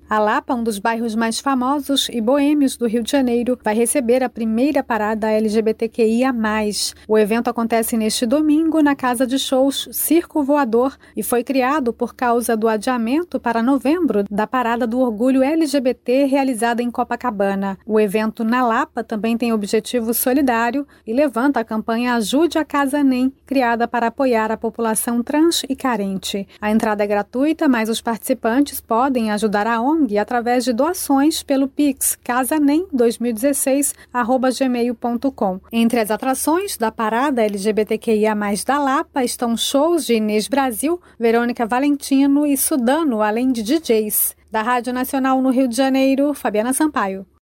A Lapa, um dos bairros mais famosos e boêmios do Rio de Janeiro, vai receber a primeira parada LGBTQIA+. O evento acontece neste domingo na casa de shows Circo Voador e foi criado por causa do adiamento para novembro da Parada do Orgulho LGBT realizada em Copacabana. O evento na Lapa também tem objetivo solidário e levanta a campanha Ajude a Casa NEM, criada para apoiar a população trans e carente. A entrada é gratuita, mas os participantes podem ajudar a ONG através de doações pelo Pix casanem2016@gmail.com. Entre as atrações da parada LGBTQIA+ da Lapa estão shows de Inês Brasil, Verônica Valentino e Sudano, além de DJs. Da Rádio Nacional no Rio de Janeiro, Fabiana Sampaio.